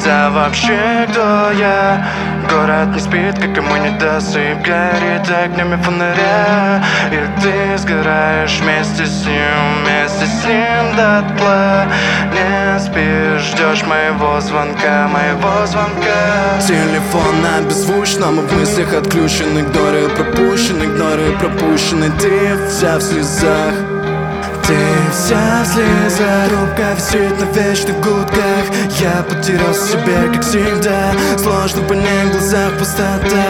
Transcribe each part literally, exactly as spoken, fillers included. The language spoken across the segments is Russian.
я вообще, кто я? Город не спит, как ему недосып, горит огнями фонаря. И ты сгораешь вместе с ним, вместе с ним дотла. Не спишь, ждешь моего звонка, моего звонка. Телефон на беззвучном, в мыслях отключен. Игноры пропущен, игноры пропущены. Ты вся в слезах, ты вся в слезах. Трубка висит на вечных гудках. Я потерял себя, как всегда. Сложно понять, в глазах пустота.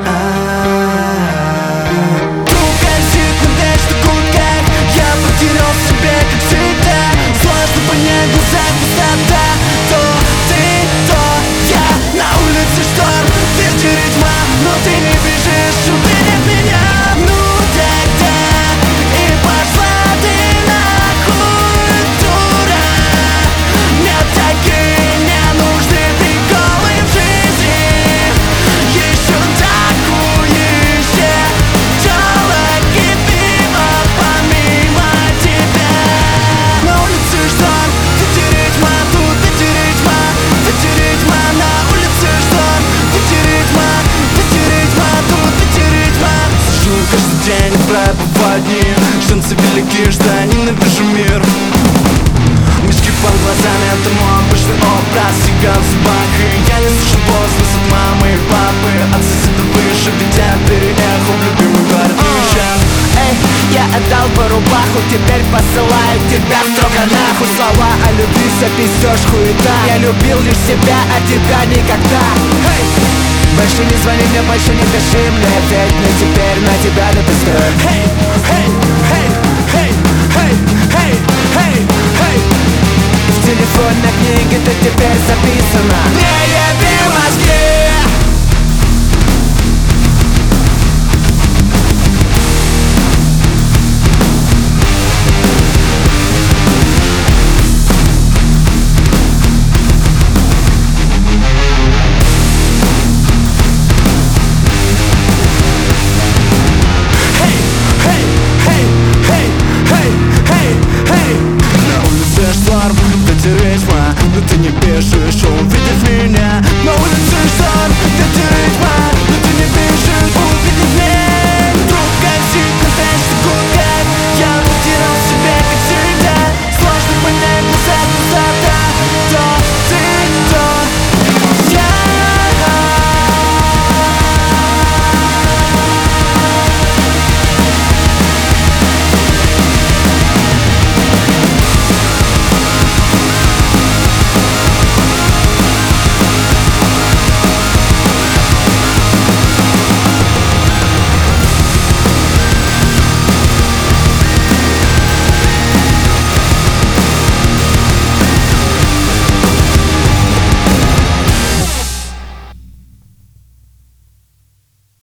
Трубка висит на вечных гудках. Я потерял себя, как всегда. Сложно понять, в глазах пустота. То ты, то я. На улице шторм, ветер и тьма, но ты не бежишь, убери меня. Ну тогда и пошла ты нахуй, дура. Мне такие не нужны приколы в жизни. Еще такующие телок и пиво помимо тебя. На улице шторм, ветер и тьма, тут ветер и тьма, ветер и тьма. На улице шторм, ветер и тьма, ветер и тьма, тут ветер и тьма. Сижу каждый день, пробываю дни, шансы велики, что я ненавижу мир. Мешки под глазами, это мой обычный образ. Сигар в зубах, и я не слышу возглас от мамы и папы. От соседа выше, ведь я переехал в любимый город уезжаю. Эй, я отдал по рубаху, теперь посылаю тебя строго нахуй. Слова о любви все пиздёшь, хуета. Я любил лишь себя, а тебя никогда. Эй, больше не звони мне, больше не пиши мне, ведь мне теперь на тебя до пизды. Эй, эй, эй, эй, эй, эй, эй, эй. В телефонной книге ты теперь записана. Не еби мозги. Ветер и тьма, но ты не пишешь, увидев меня. На улице шторм, ветер и тьма.